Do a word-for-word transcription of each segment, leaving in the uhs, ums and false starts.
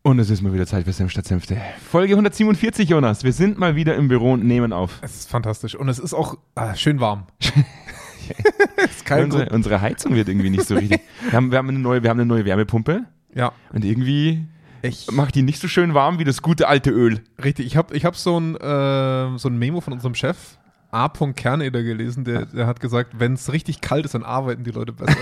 Und es ist mal wieder Zeit für Senf statt Senfte. Folge hundertsiebenundvierzig, Jonas. Wir sind mal wieder im Büro und nehmen auf. Es ist fantastisch. Und es ist auch ah, schön warm. ist kein unsere, unsere Heizung wird irgendwie nicht so richtig. Wir haben, wir haben, eine, neue, wir haben eine neue Wärmepumpe. Ja. Und irgendwie ich, macht die nicht so schön warm wie das gute alte Öl. Richtig. Ich habe ich hab so, ein, äh, so ein Memo von unserem Chef, A. Kerneder, gelesen, der, der hat gesagt, wenn es richtig kalt ist, dann arbeiten die Leute besser.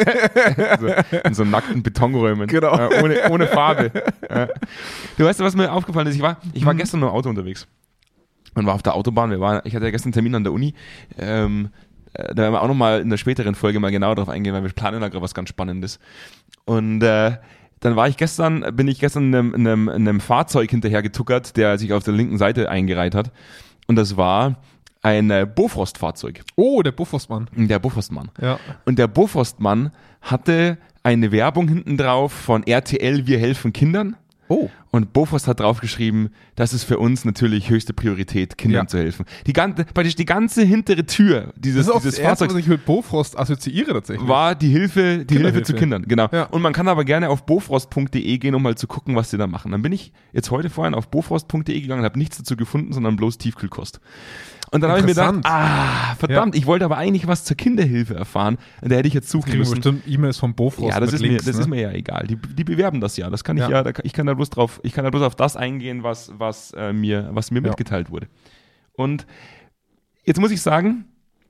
so, in so nackten Betonräumen. Genau. Äh, ohne, ohne Farbe. Ja. Du weißt, was mir aufgefallen ist? Ich war, ich war mhm. gestern nur im Auto unterwegs und war auf der Autobahn. Wir waren, ich hatte ja gestern einen Termin an der Uni. Ähm, da werden wir auch nochmal in der späteren Folge mal genauer drauf eingehen, weil wir planen da gerade was ganz Spannendes. Und äh, dann war ich gestern, bin ich gestern einem, einem, einem Fahrzeug hinterher getuckert, der sich auf der linken Seite eingereiht hat. Und das war ein äh, Bofrost-Fahrzeug. Oh, der Bofrostmann. Der Bofrostmann. Ja. Und der Bofrostmann hatte eine Werbung hinten drauf von R T L, wir helfen Kindern. Oh. Und Bofrost hat draufgeschrieben, das ist für uns natürlich höchste Priorität, Kindern ja. zu helfen. Die ganze, praktisch die ganze hintere Tür dieses, das ist dieses das Erste, Fahrzeugs, was ich mit Bofrost assoziiere tatsächlich. war die Hilfe, die Hilfe zu Kindern. Genau. Ja. Und man kann aber gerne auf bofrost punkt de gehen, um mal zu gucken, was sie da machen. Dann bin ich jetzt heute vorhin auf bofrost punkt de gegangen und habe nichts dazu gefunden, sondern bloß Tiefkühlkost. Und dann habe ich mir gedacht, ah, verdammt, ja. ich wollte aber eigentlich was zur Kinderhilfe erfahren. Da hätte ich jetzt suchen müssen. Bestimmt E-Mails von Bofrost. Ja, das, ist, Links, mir, das ne? ist mir ja egal. Die, die bewerben das ja. Das kann ich ja, ja da, ich kann da bloß drauf, ich kann da bloß auf das eingehen, was, was, äh, mir, was mir ja. mitgeteilt wurde. Und jetzt muss ich sagen,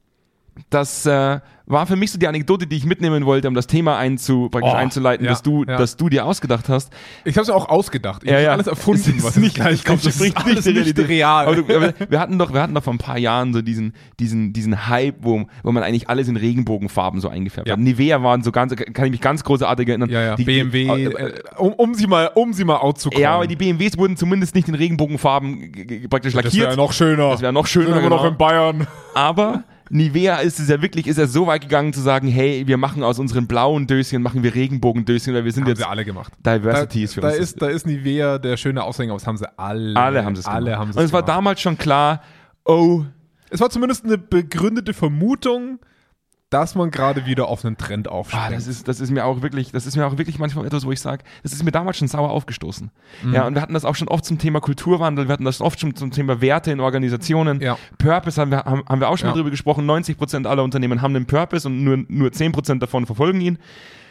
das äh, war für mich so die Anekdote, die ich mitnehmen wollte, um das Thema einzu, praktisch oh, einzuleiten, ja, dass du, ja. dass du dir ausgedacht hast. Ich habe es ja auch ausgedacht. Ich ja, habe ja. alles erfunden, es was nicht gleich kommt. Das ist alles nicht real. Aber, du, aber wir hatten doch, wir hatten doch vor ein paar Jahren so diesen, diesen, diesen Hype, wo, wo man eigentlich alles in Regenbogenfarben so eingefärbt ja. hat. Nivea waren so ganz, kann ich mich ganz großartig erinnern. Ja, ja. Die, B M W, die, äh, um, um sie mal, um sie mal outzukommen. Ja, aber die B M Ws wurden zumindest nicht in Regenbogenfarben g- g- praktisch lackiert. Das wäre noch schöner. Das wäre noch schöner. Sind wir genau. noch in Bayern. Aber Nivea ist es ja wirklich, ist er so weit gegangen zu sagen, hey, wir machen aus unseren blauen Döschen, machen wir Regenbogendöschen, weil wir sind haben jetzt... sie alle gemacht. Diversity da, ist für da uns. Ist, da ist Nivea der schöne Aushänger, aber das haben sie alle. Alle haben sie es Alle gemacht. haben sie Und es war gemacht. damals schon klar, oh... Es war zumindest eine begründete Vermutung, dass man gerade wieder auf einen Trend aufspringt. Ah, das ist, das ist mir auch wirklich, das ist mir auch wirklich manchmal etwas, wo ich sage, das ist mir damals schon sauer aufgestoßen. Mhm. Ja, und wir hatten das auch schon oft zum Thema Kulturwandel, wir hatten das oft schon zum Thema Werte in Organisationen. Ja. Purpose haben wir, haben, haben wir auch schon ja. mal drüber gesprochen, neunzig Prozent aller Unternehmen haben einen Purpose und nur, nur zehn Prozent davon verfolgen ihn.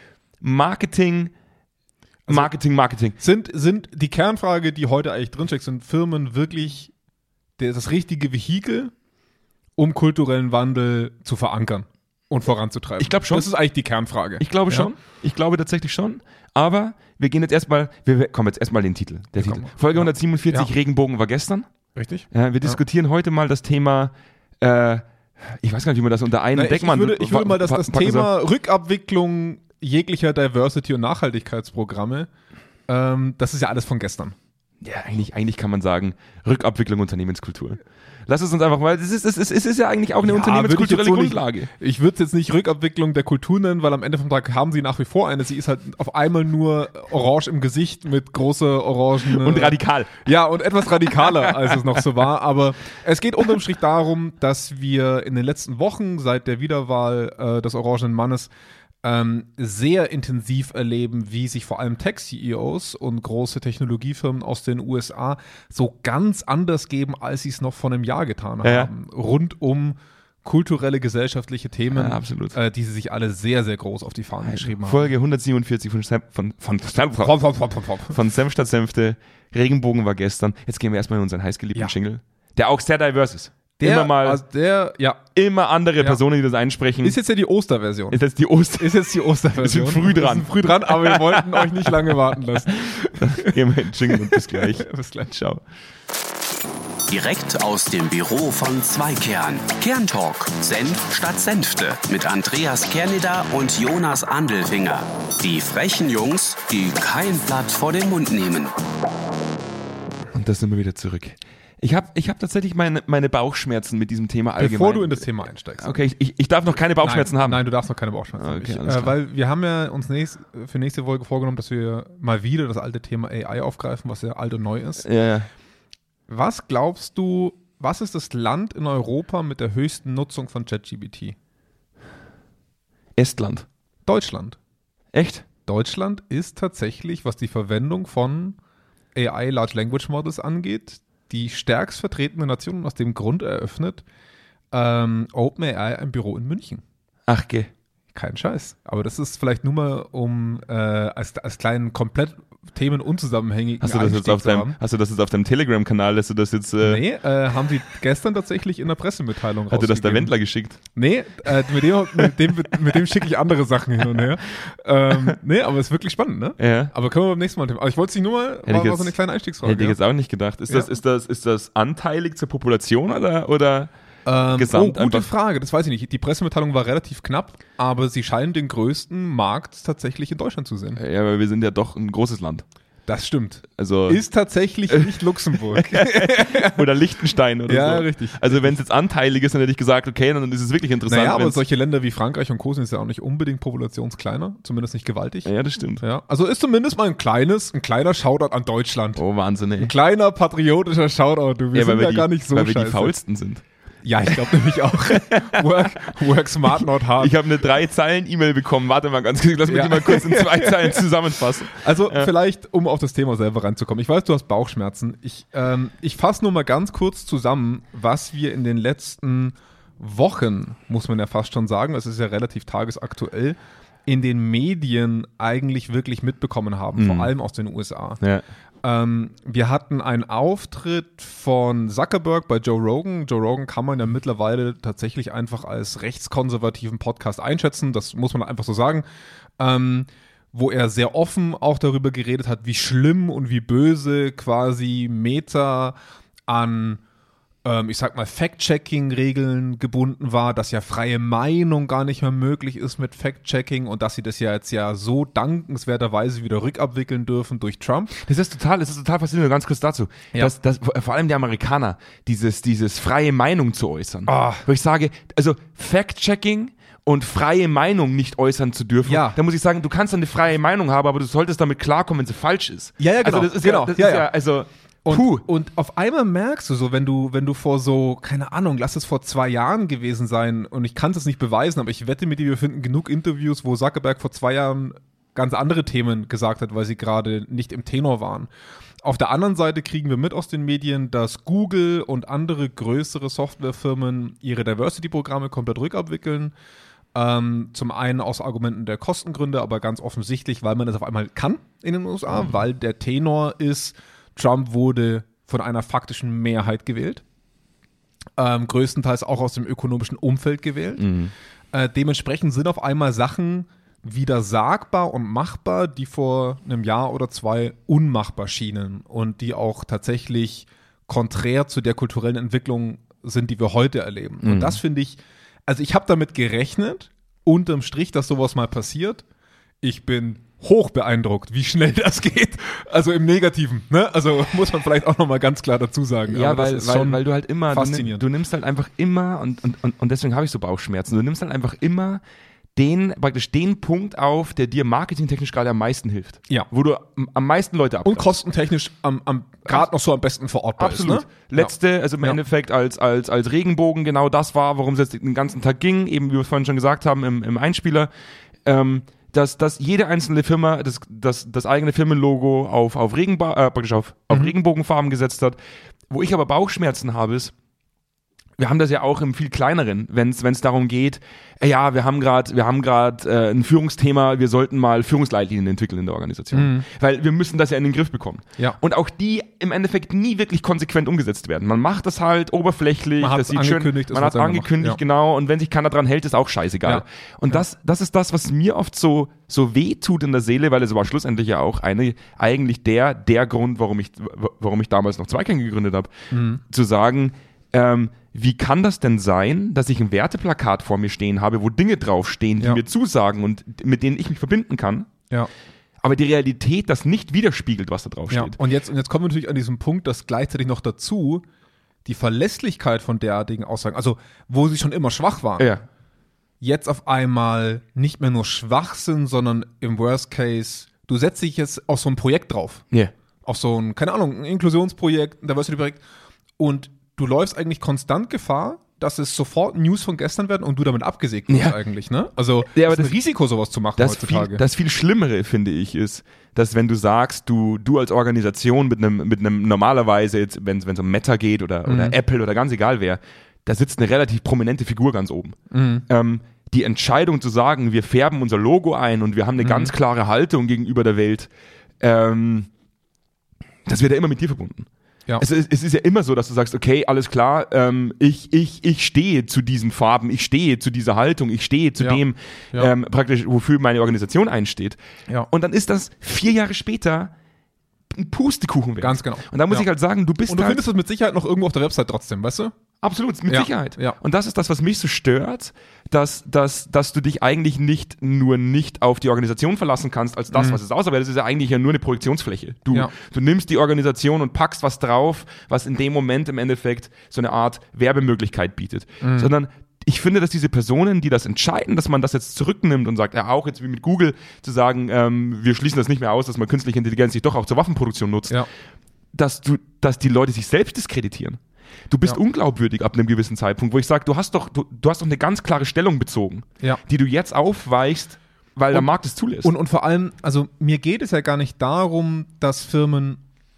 Marketing, also Marketing, Marketing. Sind, sind die Kernfrage, die heute eigentlich drinsteckt, sind Firmen wirklich der, das richtige Vehikel, um kulturellen Wandel zu verankern und voranzutreiben? Ich glaube schon. Das ist eigentlich die Kernfrage. Ich glaube ja? schon. Ich glaube tatsächlich schon. Aber wir gehen jetzt erstmal, wir kommen jetzt erstmal den Titel. Der ja, Titel. Folge ja. hundertsiebenundvierzig, ja. Regenbogen war gestern. Richtig. Ja, wir ja. diskutieren heute mal das Thema, äh, ich weiß gar nicht, wie man das unter einen Na, Deckmann... Ich würde, ich würde mal das, das Thema so. Rückabwicklung jeglicher Diversity- und Nachhaltigkeitsprogramme, ähm, das ist ja alles von gestern. Ja, eigentlich, eigentlich kann man sagen, Rückabwicklung Unternehmenskultur. Lass es uns einfach mal, es ist, es ist, es ist ja eigentlich auch eine ja, unternehmenskulturelle so Grundlage. Nicht, ich würde es jetzt nicht Rückabwicklung der Kultur nennen, weil am Ende vom Tag haben sie nach wie vor eine. Sie ist halt auf einmal nur orange im Gesicht mit große Orangen. Und radikal. Ja, und etwas radikaler, als es noch so war. Aber es geht unterm Strich darum, dass wir in den letzten Wochen seit der Wiederwahl äh, des Orangenen Mannes Ähm, sehr intensiv erleben, wie sich vor allem Tech-C E Os und große Technologiefirmen aus den U S A so ganz anders geben, als sie es noch vor einem Jahr getan ja. haben. Rund um kulturelle, gesellschaftliche Themen, ja, absolut. Äh, die sie sich alle sehr, sehr groß auf die Fahnen Nein, geschrieben haben. Folge hundertsiebenundvierzig von Sam, von, von, von, von, von, von, von Senf statt Senfte. Regenbogen war gestern. Jetzt gehen wir erstmal in unseren heißgeliebten Ja. Jingle, der auch sehr divers ist. Der, immer mal, also der, ja. immer andere Ja. Personen, die das einsprechen. Ist jetzt ja die Osterversion. Ist jetzt die Oster. Ist jetzt die Osterversion. Wir sind früh dran. Wir sind früh dran, aber wir wollten euch nicht lange warten lassen. Gehen wir in den Jingle und bis gleich. Bis gleich. Ciao. Direkt aus dem Büro von Zweikern. Kerntalk. Senf statt Senfte. Mit Andreas Kerneder und Jonas Andelfinger. Die frechen Jungs, die kein Blatt vor den Mund nehmen. Und da sind wir wieder zurück. Ich habe ich hab tatsächlich meine, meine Bauchschmerzen mit diesem Thema allgemein. Bevor du in das Thema einsteigst. Okay, ich, ich, ich darf noch keine Bauchschmerzen nein, haben. Nein, du darfst noch keine Bauchschmerzen okay, haben. alles Ich, klar. äh, weil wir haben ja uns nächst, für nächste Folge vorgenommen, dass wir mal wieder das alte Thema A I aufgreifen, was ja alt und neu ist. Ja, ja. Was glaubst du, was ist das Land in Europa mit der höchsten Nutzung von ChatGPT? Estland. Deutschland. Echt? Deutschland ist tatsächlich, was die Verwendung von A I Large Language Models angeht, die stärkst vertretene Nation aus dem Grund eröffnet, ähm, OpenAI ein Büro in München. Ach, geh. Kein Scheiß. Aber das ist vielleicht nur mal, um äh, als, als kleinen, komplett themenunzusammenhängigen Hast du das jetzt auf zu deinem, haben. hast du das jetzt auf deinem Telegram-Kanal, dass du das jetzt, äh, Nee, äh, haben sie gestern tatsächlich in der Pressemitteilung hat dir das der rausgegeben. Wendler geschickt? Nee, äh, mit dem, mit dem, mit dem schicke ich andere Sachen hin und her. Ähm, nee, aber ist wirklich spannend, ne? Ja. Aber können wir beim nächsten Mal. Aber ich wollte es nicht nur mal, ich war, war jetzt- so eine kleine Einstiegsfrage. Hätte ich ja. jetzt auch nicht gedacht. Ist, Ja. das, ist, das, ist das anteilig zur Population oder, oder Ähm, gesamt oh, gute einfach? Frage, das weiß ich nicht. Die Pressemitteilung war relativ knapp, aber sie scheinen den größten Markt tatsächlich in Deutschland zu sehen. Ja, weil wir sind ja doch ein großes Land. Das stimmt. Also Ist tatsächlich nicht Luxemburg. oder Liechtenstein oder Ja, so. richtig. Also wenn es jetzt anteilig ist, dann hätte ich gesagt, okay, dann ist es wirklich interessant. Naja, aber wenn's- solche Länder wie Frankreich und Co. sind ja auch nicht unbedingt populationskleiner, zumindest nicht gewaltig. ja, das stimmt. Ja, also ist zumindest mal ein kleines, ein kleiner Shoutout an Deutschland. Oh, Wahnsinn, ey. Ein kleiner patriotischer Shoutout, du. Wir Ja, weil sind wir ja die, gar nicht so weil wir scheiße. die faulsten sind. Ja, ich glaube nämlich auch. work, work smart, not hard. Ich habe eine drei Zeilen E-Mail bekommen. Warte mal ganz kurz, lass mich Ja. die mal kurz in zwei Zeilen zusammenfassen. Also vielleicht, um auf das Thema selber ranzukommen. Ich weiß, du hast Bauchschmerzen. Ich, ähm, ich fasse nur mal ganz kurz zusammen, was wir in den letzten Wochen, muss man ja fast schon sagen, es ist ja relativ tagesaktuell, in den Medien eigentlich wirklich mitbekommen haben, Mhm. vor allem aus den U S A. Ja. Ähm, wir hatten einen Auftritt von Zuckerberg bei Joe Rogan. Joe Rogan kann man ja mittlerweile tatsächlich einfach als rechtskonservativen Podcast einschätzen. Das muss man einfach so sagen. Ähm, wo er sehr offen auch darüber geredet hat, wie schlimm und wie böse quasi Meta an ähm, ich sag mal, Fact-Checking-Regeln gebunden war, dass ja freie Meinung gar nicht mehr möglich ist mit Fact-Checking und dass sie das ja jetzt ja so dankenswerterweise wieder rückabwickeln dürfen durch Trump. Das ist total, das ist total faszinierend, ganz kurz dazu. Ja. Dass, dass vor allem die Amerikaner dieses, dieses freie Meinung zu äußern. Ah. Wo ich sage, also Fact-Checking und freie Meinung nicht äußern zu dürfen. Ja. Da muss ich sagen, du kannst eine freie Meinung haben, aber du solltest damit klarkommen, wenn sie falsch ist. Ja, ja, genau. Also das ist Genau. ja, das Ja, ist ja, ja. also Und, puh. und auf einmal merkst du so, wenn du, wenn du vor so, keine Ahnung, lass es vor zwei Jahren gewesen sein und ich kann es nicht beweisen, aber ich wette mit dir, wir finden genug Interviews, wo Zuckerberg vor zwei Jahren ganz andere Themen gesagt hat, weil sie gerade nicht im Tenor waren. Auf der anderen Seite kriegen wir mit aus den Medien, dass Google und andere größere Softwarefirmen ihre Diversity-Programme komplett rückabwickeln. Ähm, zum einen aus Argumenten der Kostengründe, aber ganz offensichtlich, weil man das auf einmal kann in den U S A, weil der Tenor ist, Trump wurde von einer faktischen Mehrheit gewählt, ähm, größtenteils auch aus dem ökonomischen Umfeld gewählt. Mhm. Äh, dementsprechend sind auf einmal Sachen wieder sagbar und machbar, die vor einem Jahr oder zwei unmachbar schienen und die auch tatsächlich konträr zu der kulturellen Entwicklung sind, die wir heute erleben. Mhm. Und das finde ich, also ich habe damit gerechnet, unterm Strich, dass sowas mal passiert. Ich bin hoch beeindruckt, wie schnell das geht. Also im Negativen, ne? Also muss man vielleicht auch nochmal ganz klar dazu sagen. Ja, Aber das weil, ist weil, schon weil du halt immer, du, nimm, faszinierend. du nimmst halt einfach immer, und, und, und, und deswegen habe ich so Bauchschmerzen, du nimmst halt einfach immer den, praktisch den Punkt auf, der dir marketingtechnisch gerade am meisten hilft. Ja. Wo du am, am meisten Leute Und abgreifst. kostentechnisch am, am gerade noch so am besten verortbar Absolut. ist. Ne? Letzte, also im Ja. Endeffekt als, als, als Regenbogen genau das war, worum es jetzt den ganzen Tag ging, eben wie wir vorhin schon gesagt haben im, im Einspieler, ähm, dass, dass jede einzelne Firma das, das, das eigene Firmenlogo auf, auf, Regenba äh, praktisch auf, auf Mhm. Regenbogenfarben gesetzt hat. Wo ich aber Bauchschmerzen habe, ist, wir haben das ja auch im viel kleineren, wenn es darum geht, äh, ja, wir haben gerade wir haben gerade äh, ein Führungsthema, wir sollten mal Führungsleitlinien entwickeln in der Organisation. Mhm. Weil wir müssen das ja in den Griff bekommen. Ja. Und auch die im Endeffekt nie wirklich konsequent umgesetzt werden. Man macht das halt oberflächlich, Man hat's das sieht schön, angekündigt, es man wird hat selber angekündigt, gemacht, ja. genau, und wenn sich keiner dran hält, ist auch scheißegal. Ja. Und das, das ist das, was mir oft so, so weh tut in der Seele, weil es war schlussendlich ja auch eine, eigentlich der, der Grund, warum ich, warum ich damals noch Zweikern gegründet habe, Mhm. zu sagen, ähm, wie kann das denn sein, dass ich ein Werteplakat vor mir stehen habe, wo Dinge draufstehen, die Ja. mir zusagen und mit denen ich mich verbinden kann, Ja. aber die Realität das nicht widerspiegelt, was da drauf Ja. steht. Und jetzt, und jetzt kommen wir natürlich an diesen Punkt, dass gleichzeitig noch dazu die Verlässlichkeit von derartigen Aussagen, also wo sie schon immer schwach waren, Ja. jetzt auf einmal nicht mehr nur schwach sind, sondern im Worst Case, du setzt dich jetzt auf so ein Projekt drauf. Ja. Auf so ein, keine Ahnung, ein Inklusionsprojekt, ein Diversity-Projekt und du läufst eigentlich konstant Gefahr, dass es sofort News von gestern werden und du damit abgesägt wirst Ja. eigentlich, ne? Also Ja, aber das ist ein das- Risiko, sowas zu machen Das heutzutage. viel, das viel Schlimmere, finde ich, ist, dass wenn du sagst, du, du als Organisation mit einem, mit einem normalerweise, jetzt, wenn es um Meta geht oder, Mhm. oder Apple oder ganz egal wer, da sitzt eine relativ prominente Figur ganz oben. Mhm. Ähm, die Entscheidung zu sagen, wir färben unser Logo ein und wir haben eine Mhm. ganz klare Haltung gegenüber der Welt, ähm, das wird ja immer mit dir verbunden. Ja. Es ist, es ist ja immer so, dass du sagst, okay, alles klar, ähm, ich, ich, ich stehe zu diesen Farben, ich stehe zu dieser Haltung, ich stehe zu Ja. dem, Ja. Ähm, praktisch, wofür meine Organisation einsteht. Ja. Und dann ist das vier Jahre später ein Pustekuchen weg. Ganz genau. Und da muss Ja. ich halt sagen, du bist Und du halt findest das mit Sicherheit noch irgendwo auf der Website trotzdem, weißt du? absolut, mit Ja. Sicherheit. Ja. Und das ist das, was mich so stört, dass, dass, dass du dich eigentlich nicht nur nicht auf die Organisation verlassen kannst als das, Mhm. was es aussieht, weil das ist ja eigentlich ja nur eine Projektionsfläche. Du, Ja. du nimmst die Organisation und packst was drauf, was in dem Moment im Endeffekt so eine Art Werbemöglichkeit bietet. Mhm. Sondern ich finde, dass diese Personen, die das entscheiden, dass man das jetzt zurücknimmt und sagt, ja auch jetzt wie mit Google, zu sagen, ähm, wir schließen das nicht mehr aus, dass man künstliche Intelligenz sich doch auch zur Waffenproduktion nutzt, Ja. dass du, dass die Leute sich selbst diskreditieren. Du bist Ja. unglaubwürdig ab einem gewissen Zeitpunkt, wo ich sage, du hast doch, du, du hast doch eine ganz klare Stellung bezogen, Ja. die du jetzt aufweichst, weil der Und- Markt es zulässt. Und, und vor allem, also mir geht es ja gar nicht darum, dass Firmen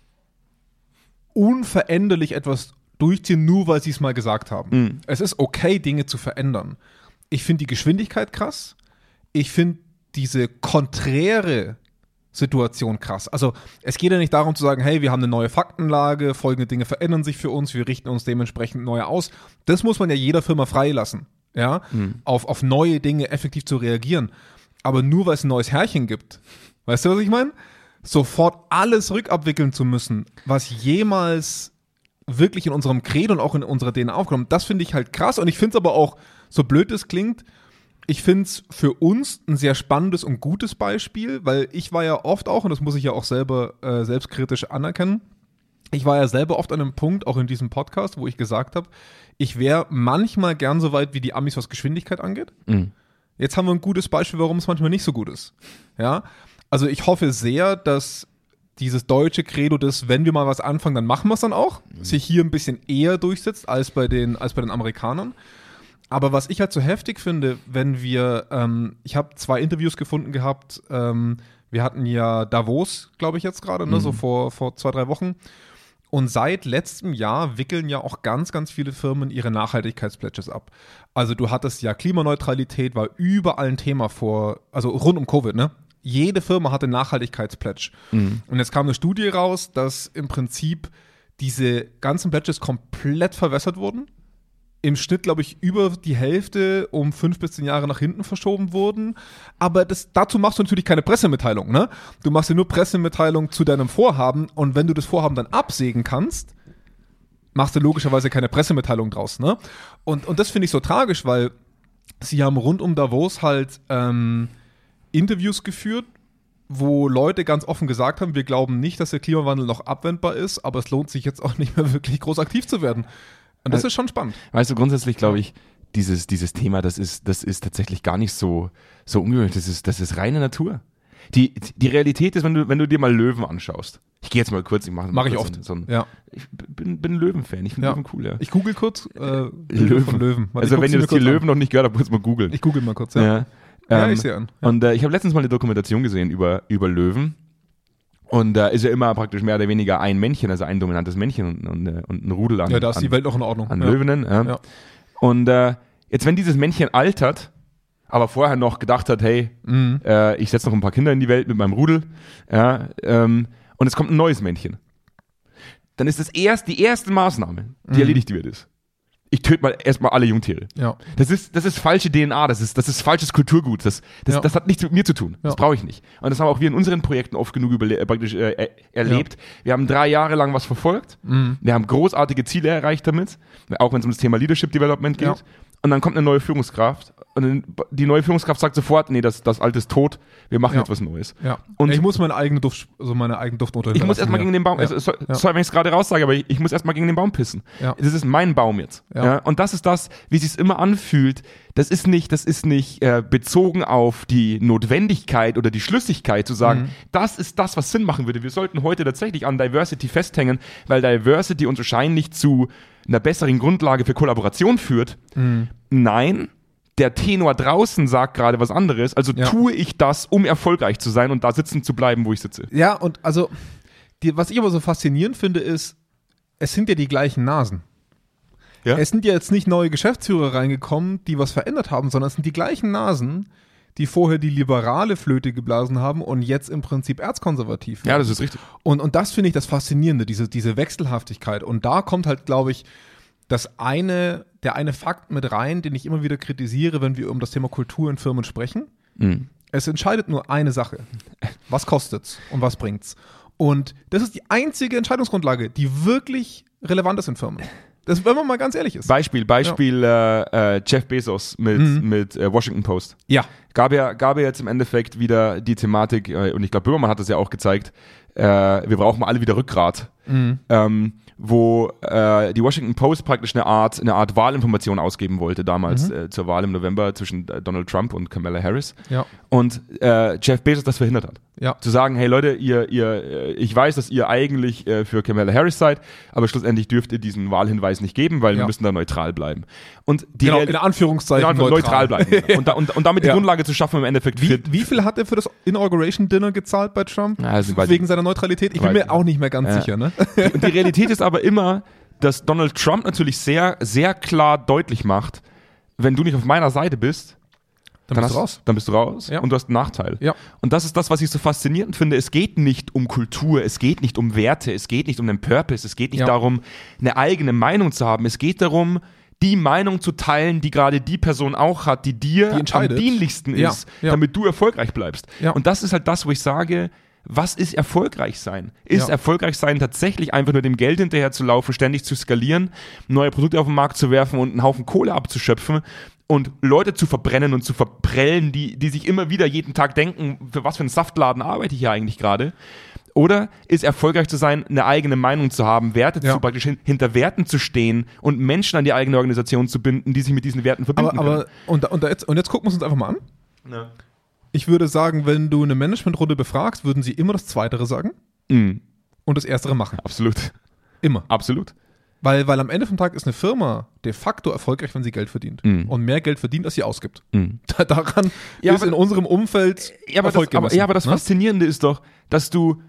unveränderlich etwas durchziehen, nur weil sie es mal gesagt haben. Mhm. Es ist okay, Dinge zu verändern. Ich finde die Geschwindigkeit krass. Ich finde diese konträre Situation krass. Also es geht ja nicht darum zu sagen, hey, wir haben eine neue Faktenlage, folgende Dinge verändern sich für uns, wir richten uns dementsprechend neu aus. Das muss man ja jeder Firma freilassen, ja, auf, auf neue Dinge effektiv zu reagieren. Aber nur weil es ein neues Herrchen gibt, weißt du, was ich meine? Sofort alles rückabwickeln zu müssen, was jemals wirklich in unserem Credo und auch in unserer D N A aufgenommen, das finde ich halt krass. Und ich finde es aber auch, so blöd es klingt, ich finde es für uns ein sehr spannendes und gutes Beispiel, weil ich war ja oft auch, und das muss ich ja auch selber äh, selbstkritisch anerkennen, ich war ja selber oft an einem Punkt, auch in diesem Podcast, wo ich gesagt habe, ich wäre manchmal gern so weit wie die Amis, was Geschwindigkeit angeht. Mhm. Jetzt haben wir ein gutes Beispiel, warum es manchmal nicht so gut ist. Ja, also ich hoffe sehr, dass dieses deutsche Credo des, wenn wir mal was anfangen, dann machen wir es dann auch, sich hier ein bisschen eher durchsetzt als bei den, als bei den Amerikanern. Aber was ich halt so heftig finde, wenn wir, ähm, ich habe zwei Interviews gefunden gehabt, ähm, wir hatten ja Davos, glaube ich jetzt gerade, ne, Mhm. so vor, vor zwei, drei Wochen. Und seit letztem Jahr wickeln ja auch ganz, ganz viele Firmen ihre Nachhaltigkeitspledges ab. Also du hattest ja Klimaneutralität, war überall ein Thema vor, also rund um Covid, ne? Jede Firma hatte Nachhaltigkeitspledge. Mhm. Und jetzt kam eine Studie raus, dass im Prinzip diese ganzen Pledges komplett verwässert wurden. Im Schnitt, glaube ich, über die Hälfte um fünf bis zehn Jahre nach hinten verschoben wurden. Aber das, dazu machst du natürlich keine Pressemitteilung, ne? Du machst ja nur Pressemitteilung zu deinem Vorhaben und wenn du das Vorhaben dann absägen kannst, machst du logischerweise keine Pressemitteilung draus, ne? Und, und das finde ich so tragisch, weil sie haben rund um Davos halt ähm, Interviews geführt, wo Leute ganz offen gesagt haben, wir glauben nicht, dass der Klimawandel noch abwendbar ist, aber es lohnt sich jetzt auch nicht mehr wirklich groß aktiv zu werden. Und das Also- ist schon spannend. Weißt du, grundsätzlich glaube ich, dieses, dieses Thema, das ist, das ist tatsächlich gar nicht so, so ungewöhnlich. Das ist, das ist reine Natur. Die, die Realität ist, wenn du, wenn du dir mal Löwen anschaust. Ich gehe jetzt mal kurz, ich mache Mach ich kurz oft. So, so ein, Ja. Ich bin, bin ein Löwen-Fan. Ich finde Ja. Löwen cool, ja. Ich google kurz äh, Löwen Löwen. von Löwen. Warte, Also ich guck wenn sie ihr mir das die kurz an. Löwen noch nicht gehört habt, kurz mal googeln. Ich google mal kurz, ja. Ja, Ja, Ähm, ich sehe an. Ja. Und äh, ich habe letztens mal eine Dokumentation gesehen über, über Löwen. Und da äh, ist ja immer praktisch mehr oder weniger ein Männchen, also ein dominantes Männchen und, und, äh, und ein Rudel an, ja, da ist an, die Welt noch in Ordnung. an ja. Löwinnen. Ja. Ja. Und äh, jetzt, wenn dieses Männchen altert, aber vorher noch gedacht hat, hey, Mhm. äh, ich setze noch ein paar Kinder in die Welt mit meinem Rudel, ja, ähm, und es kommt ein neues Männchen, dann ist das erst die erste Maßnahme, die Mhm. erledigt wird, ist, ich töte mal erstmal alle Jungtiere. Ja. Das ist, das ist falsche D N A, das ist, das ist falsches Kulturgut, das, das, Ja. das hat nichts mit mir zu tun, das Ja. brauche ich nicht. Und das haben auch wir in unseren Projekten oft genug überle- äh, praktisch äh, er- erlebt. Wir haben drei Jahre lang was verfolgt, Mhm. wir haben großartige Ziele erreicht damit, auch wenn es um das Thema Leadership Development geht. Ja. Und dann kommt eine neue Führungskraft und dann- die neue Führungskraft sagt sofort, nee, das, das Alte ist tot, wir machen Ja. jetzt was Neues. Ja. Und- ich muss meine eigene Duft, also meine eigene Duftnote Ich muss erstmal gegen den Baum, Ja. also, sorry, Ja. sorry, wenn ich es gerade raussage, aber ich, ich muss erstmal gegen den Baum pissen. Ja. Das ist mein Baum jetzt. Ja. Ja. Und das ist das, wie es sich immer anfühlt. Das ist nicht, das ist nicht äh, bezogen auf die Notwendigkeit oder die Schlüssigkeit zu sagen, Mhm. das ist das, was Sinn machen würde. Wir sollten heute tatsächlich an Diversity festhängen, weil Diversity uns wahrscheinlich zu einer besseren Grundlage für Kollaboration führt. Mhm. Nein, der Tenor draußen sagt gerade was anderes, also ja. tue ich das, um erfolgreich zu sein und da sitzen zu bleiben, wo ich sitze. Ja, und also, die, was ich aber so faszinierend finde, ist, es sind ja die gleichen Nasen. Ja? Es sind ja jetzt nicht neue Geschäftsführer reingekommen, die was verändert haben, sondern es sind die gleichen Nasen, die vorher die liberale Flöte geblasen haben und jetzt im Prinzip erzkonservativ. Ja, das ist richtig. Und, und das finde ich das Faszinierende, diese, diese Wechselhaftigkeit. Und da kommt halt, glaube ich, das eine, der eine Fakt mit rein, den ich immer wieder kritisiere, wenn wir um das Thema Kultur in Firmen sprechen. Mhm. Es entscheidet nur eine Sache. Was kostet's und was bringt's? Und das ist die einzige Entscheidungsgrundlage, die wirklich relevant ist in Firmen. Das, wenn man mal ganz ehrlich ist. Beispiel, Beispiel ja. äh, äh, Jeff Bezos mit, mhm. mit äh, Washington Post. Ja. Gab ja, gab ja jetzt im Endeffekt wieder die Thematik, äh, und ich glaube, Böhmermann hat das ja auch gezeigt, äh, wir brauchen mal alle wieder Rückgrat. Mhm. Ähm, wo äh, die Washington Post praktisch eine Art, eine Art Wahlinformation ausgeben wollte, damals mhm. äh, zur Wahl im November zwischen äh, Donald Trump und Kamala Harris. Ja. Und äh, Jeff Bezos das verhindert hat. Ja. Zu sagen, hey Leute, ihr, ihr, ich weiß, dass ihr eigentlich äh, für Kamala Harris seid, aber schlussendlich dürft ihr diesen Wahlhinweis nicht geben, weil ja. wir müssen da neutral bleiben. Und die genau, Real- in Anführungszeichen in neutral. neutral bleiben. und, da, und, und damit die ja. Grundlage zu schaffen im Endeffekt. Wie, wie viel hat er für das Inauguration Dinner gezahlt bei Trump? Ja, also wegen seiner Neutralität? Ich bin mir auch nicht mehr ganz ja. sicher. Ne? Und die Realität ist aber immer, dass Donald Trump natürlich sehr, sehr klar deutlich macht, wenn du nicht auf meiner Seite bist, dann, dann, bist, hast, du raus. dann bist du raus ja. und du hast einen Nachteil. Ja. Und das ist das, was ich so faszinierend finde. Es geht nicht um Kultur, es geht nicht um Werte, es geht nicht um den Purpose, es geht nicht ja. darum, eine eigene Meinung zu haben. Es geht darum, die Meinung zu teilen, die gerade die Person auch hat, die dir die am dienlichsten ja. ist, ja. damit du erfolgreich bleibst. Ja. Und das ist halt das, wo ich sage, was ist erfolgreich sein? Ist ja. erfolgreich sein tatsächlich einfach nur dem Geld hinterher zu laufen, ständig zu skalieren, neue Produkte auf den Markt zu werfen und einen Haufen Kohle abzuschöpfen und Leute zu verbrennen und zu verprellen, die, die sich immer wieder jeden Tag denken, für was für einen Saftladen arbeite ich hier eigentlich gerade? Oder ist erfolgreich zu sein, eine eigene Meinung zu haben, Werte ja. zu praktisch hin, hinter Werten zu stehen und Menschen an die eigene Organisation zu binden, die sich mit diesen Werten verbinden aber, aber, können? Und, und, jetzt, und jetzt gucken wir uns das einfach mal an. Ja. Ich würde sagen, wenn du eine Managementrunde befragst, würden sie immer das Zweitere sagen mhm. und das Erstere machen. Absolut. Immer. Absolut. Weil, weil am Ende vom Tag ist eine Firma de facto erfolgreich, wenn sie Geld verdient. Mhm. Und mehr Geld verdient, als sie ausgibt. Mhm. Da, daran ja, ist aber, in unserem Umfeld ja, aber Erfolg das, aber, gemessen. Ja, aber das ne? Faszinierende ist doch, dass du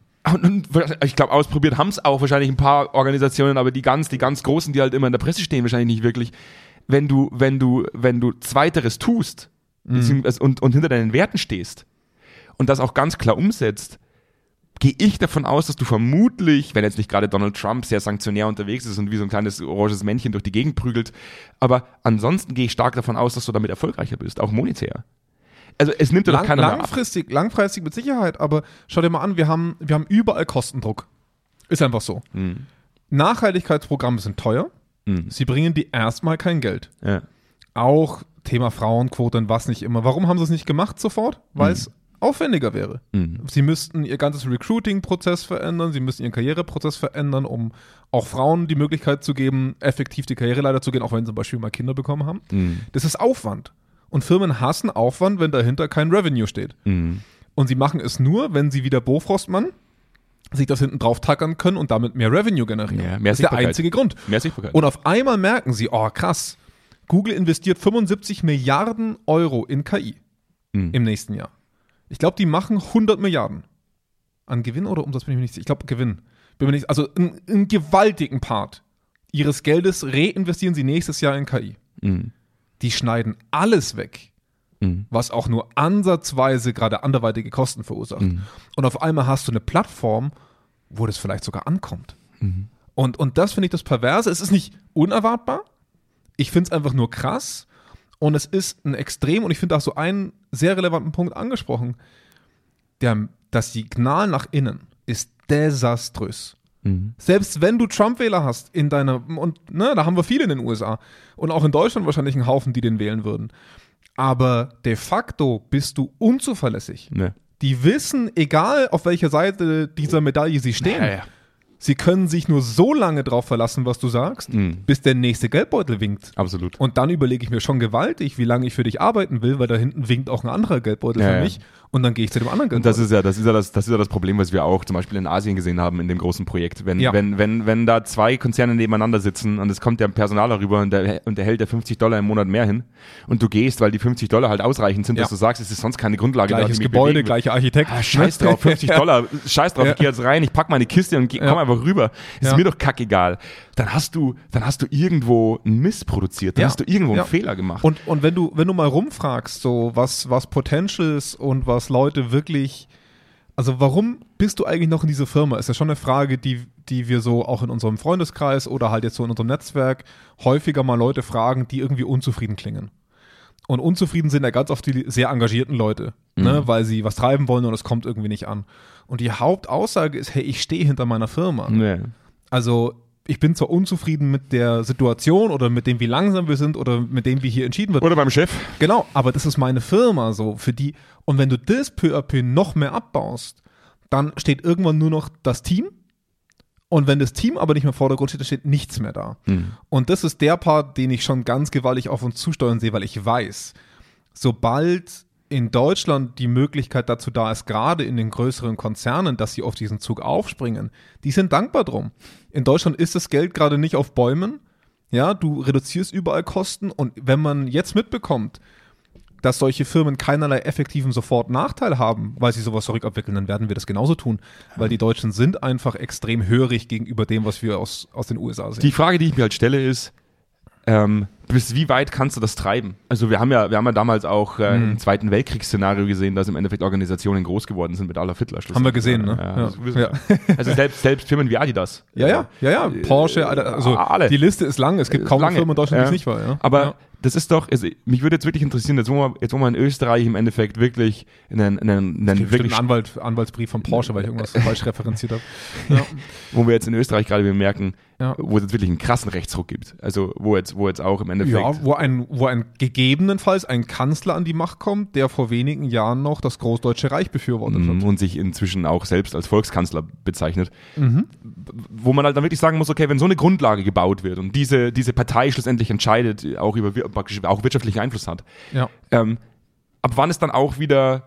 und ich glaube, ausprobiert haben es auch wahrscheinlich ein paar Organisationen, aber die ganz, die ganz Großen, die halt immer in der Presse stehen, wahrscheinlich nicht wirklich. Wenn du, wenn du, wenn du Zweiteres tust mhm. und, und hinter deinen Werten stehst und das auch ganz klar umsetzt, gehe ich davon aus, dass du vermutlich, wenn jetzt nicht gerade Donald Trump sehr sanktionär unterwegs ist und wie so ein kleines oranges Männchen durch die Gegend prügelt, aber ansonsten gehe ich stark davon aus, dass du damit erfolgreicher bist, auch monetär. Also es nimmt dir Lang, doch keiner langfristig, mehr ab. Langfristig mit Sicherheit, aber schau dir mal an, wir haben, wir haben überall Kostendruck. Ist einfach so. Mhm. Nachhaltigkeitsprogramme sind teuer. Mhm. Sie bringen dir erstmal kein Geld. Ja. Auch Thema Frauenquote und was nicht immer. Warum haben sie es nicht gemacht sofort? Weil es mhm. aufwendiger wäre. Mhm. Sie müssten ihr ganzes Recruiting-Prozess verändern, sie müssten ihren Karriereprozess verändern, um auch Frauen die Möglichkeit zu geben, effektiv die Karriereleiter zu gehen, auch wenn sie zum Beispiel mal Kinder bekommen haben. Mhm. Das ist Aufwand. Und Firmen hassen Aufwand, wenn dahinter kein Revenue steht. Mhm. Und sie machen es nur, wenn sie wie der Bofrostmann sich das hinten drauf tackern können und damit mehr Revenue generieren. Ja, mehr das ist der einzige Grund. Mehr Sichtbarkeit. Und auf einmal merken sie, oh krass, Google investiert fünfundsiebzig Milliarden Euro in K I mhm. im nächsten Jahr. Ich glaube, die machen hundert Milliarden. An Gewinn oder Umsatz bin ich mir nicht sicher. Ich glaube, Gewinn. Bin mir nicht, also einen, einen gewaltigen Part ihres Geldes reinvestieren sie nächstes Jahr in K I. Mhm. Die schneiden alles weg, mhm. was auch nur ansatzweise gerade anderweitige Kosten verursacht. Mhm. Und auf einmal hast du eine Plattform, wo das vielleicht sogar ankommt. Mhm. Und, und das finde ich das Perverse. Es ist nicht unerwartbar. Ich finde es einfach nur krass. Und es ist ein Extrem, und ich finde auch so einen sehr relevanten Punkt angesprochen. Der, das Signal nach innen ist desaströs. Mhm. Selbst wenn du Trump-Wähler hast in deiner, und ne, da haben wir viele in den U S A und auch in Deutschland wahrscheinlich einen Haufen, die den wählen würden. Aber de facto bist du unzuverlässig. Nee. Die wissen, egal auf welcher Seite dieser Medaille sie stehen, ja, ja. Sie können sich nur so lange drauf verlassen, was du sagst, Mhm. bis der nächste Geldbeutel winkt. Absolut. Und dann überlege ich mir schon gewaltig, wie lange ich für dich arbeiten will, weil da hinten winkt auch ein anderer Geldbeutel Ja, für ja. mich. Und dann gehe ich zu dem anderen Und Geldbeutel. das ist ja, das ist ja das, das ist ja das Problem, was wir auch zum Beispiel in Asien gesehen haben in dem großen Projekt. Wenn, Ja. wenn, wenn, wenn da zwei Konzerne nebeneinander sitzen und es kommt der Personaler rüber und der, und der hält der fünfzig Dollar im Monat mehr hin und du gehst, weil die fünfzig Dollar halt ausreichend sind, Ja. dass du sagst, es ist sonst keine Grundlage, Gleiches dass ich mich Gebäude, bewegen will. gleicher Architekt. Ah, scheiß drauf, fünfzig Dollar, scheiß drauf, Ja. ich gehe jetzt rein, ich pack meine Kiste und geh, Ja. komm einfach rüber. Ist Ja. mir doch kackegal. Dann hast du, dann hast du irgendwo einen Mist produziert, dann Ja. hast du irgendwo einen Ja. Fehler gemacht. Und, und wenn du, wenn du mal rumfragst, so was, was Potentials und was Leute wirklich, also warum bist du eigentlich noch in dieser Firma? Ist ja schon eine Frage, die, die wir so auch in unserem Freundeskreis oder halt jetzt so in unserem Netzwerk häufiger mal Leute fragen, die irgendwie unzufrieden klingen. Und unzufrieden sind ja ganz oft die sehr engagierten Leute, Mhm. ne, weil sie was treiben wollen und es kommt irgendwie nicht an. Und die Hauptaussage ist, hey, ich stehe hinter meiner Firma. Nee. Also ich bin zwar unzufrieden mit der Situation oder mit dem, wie langsam wir sind oder mit dem, wie hier entschieden wird. Oder beim Chef. Genau, aber das ist meine Firma so für die. Und wenn du das peu à peu noch mehr abbaust, dann steht irgendwann nur noch das Team. Und wenn das Team aber nicht mehr im Vordergrund steht, dann steht nichts mehr da. Mhm. Und das ist der Part, den ich schon ganz gewaltig auf uns zusteuern sehe, weil ich weiß, sobald in Deutschland die Möglichkeit dazu da ist, gerade in den größeren Konzernen, dass sie auf diesen Zug aufspringen, die sind dankbar drum. In Deutschland ist das Geld gerade nicht auf Bäumen. Ja, du reduzierst überall Kosten und wenn man jetzt mitbekommt, dass solche Firmen keinerlei effektiven Sofort-Nachteil haben, weil sie sowas zurückabwickeln, dann werden wir das genauso tun. Weil die Deutschen sind einfach extrem hörig gegenüber dem, was wir aus, aus den U S A sehen. Die Frage, die ich mir halt stelle, ist, ähm, bis wie weit kannst du das treiben? Also wir haben ja, wir haben ja damals auch äh, Mhm. im Zweiten Weltkriegsszenario gesehen, dass im Endeffekt Organisationen groß geworden sind mit Adolf Hitler. Haben wir gesehen, ne? Ja, Ja. das wissen Ja. wir. Also selbst, selbst Firmen wie Adidas. Ja, ja, ja, ja. Porsche, also alle. die Liste ist lang. Es gibt kaum Lange. eine Firma in Deutschland, die Ja. es nicht war. Ja. Aber ja. das ist doch, also mich würde jetzt wirklich interessieren, jetzt wo man, jetzt wo man in Österreich im Endeffekt wirklich einen, einen, einen Es gibt wirklich, einen Anwalt, Anwaltsbrief von Porsche, weil ich irgendwas falsch referenziert habe. Ja. wo wir jetzt in Österreich gerade bemerken, Ja. wo es jetzt wirklich einen krassen Rechtsruck gibt. Also wo jetzt, wo jetzt auch im Endeffekt Ja, wo ein, wo ein gegebenenfalls ein Kanzler an die Macht kommt, der vor wenigen Jahren noch das Großdeutsche Reich befürwortet Mhm, hat. und sich inzwischen auch selbst als Volkskanzler bezeichnet, Mhm. wo man halt dann wirklich sagen muss, okay, wenn so eine Grundlage gebaut wird und diese, diese Partei schlussendlich entscheidet, auch über wir- praktisch auch wirtschaftlichen Einfluss hat, Ja. ähm, ab wann es dann auch wieder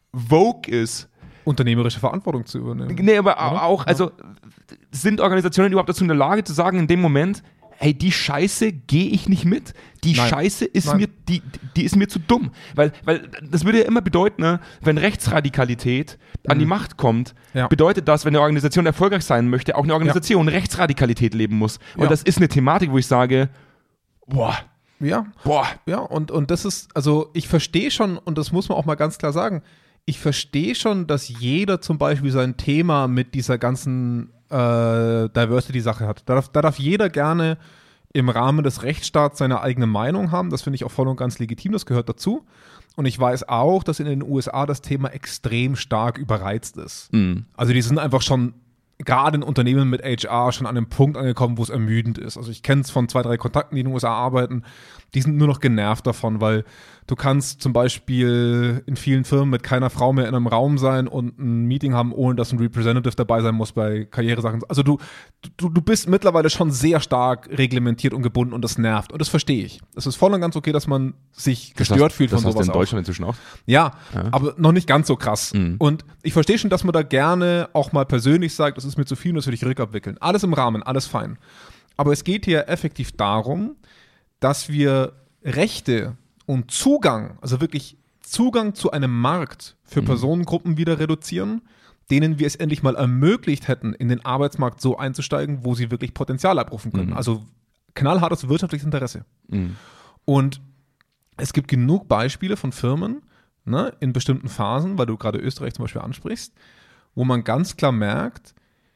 Vogue ist, Unternehmerische Verantwortung zu übernehmen. nee, aber Oder? auch, also sind Organisationen überhaupt dazu in der Lage zu sagen, in dem Moment, hey, die Scheiße gehe ich nicht mit. Die Nein. Scheiße ist Nein. mir, die, die ist mir zu dumm. Weil, weil das würde ja immer bedeuten, ne, wenn Rechtsradikalität an die Macht kommt, Ja. bedeutet das, wenn eine Organisation erfolgreich sein möchte, auch eine Organisation Rechtsradikalität leben muss. Und Ja. das ist eine Thematik, wo ich sage, boah, Ja, boah. ja, und, und das ist, also ich verstehe schon, und das muss man auch mal ganz klar sagen, ich verstehe schon, dass jeder zum Beispiel sein Thema mit dieser ganzen äh, Diversity-Sache hat. Da darf, da darf jeder gerne im Rahmen des Rechtsstaats seine eigene Meinung haben. Das finde ich auch voll und ganz legitim, das gehört dazu. Und ich weiß auch, dass in den U S A das Thema extrem stark überreizt ist. Mhm. Also die sind einfach schon gerade in Unternehmen mit H R schon an einem Punkt angekommen, wo es ermüdend ist. Also ich kenne es von zwei, drei Kontakten, die in den U S A arbeiten, die sind nur noch genervt davon, weil du kannst zum Beispiel in vielen Firmen mit keiner Frau mehr in einem Raum sein und ein Meeting haben, ohne dass ein Representative dabei sein muss bei Karrieresachen. Also du, du, du bist mittlerweile schon sehr stark reglementiert und gebunden und das nervt. Und das verstehe ich. Es ist voll und ganz okay, dass man sich gestört das, fühlt das von hast du sowas in auch. Deutschland inzwischen auch. Ja, Ja. aber noch nicht ganz so krass. Mhm. Und ich verstehe schon, dass man da gerne auch mal persönlich sagt, das ist mir zu viel und das will ich rückabwickeln. Alles im Rahmen, alles fein. Aber es geht hier effektiv darum, dass wir Rechte und Zugang, also wirklich Zugang zu einem Markt für Mhm. Personengruppen wieder reduzieren, denen wir es endlich mal ermöglicht hätten, in den Arbeitsmarkt so einzusteigen, wo sie wirklich Potenzial abrufen können. Mhm. Also knallhartes wirtschaftliches Interesse. Mhm. Und es gibt genug Beispiele von Firmen, ne, in bestimmten Phasen, weil du gerade Österreich zum Beispiel ansprichst, wo man ganz klar merkt,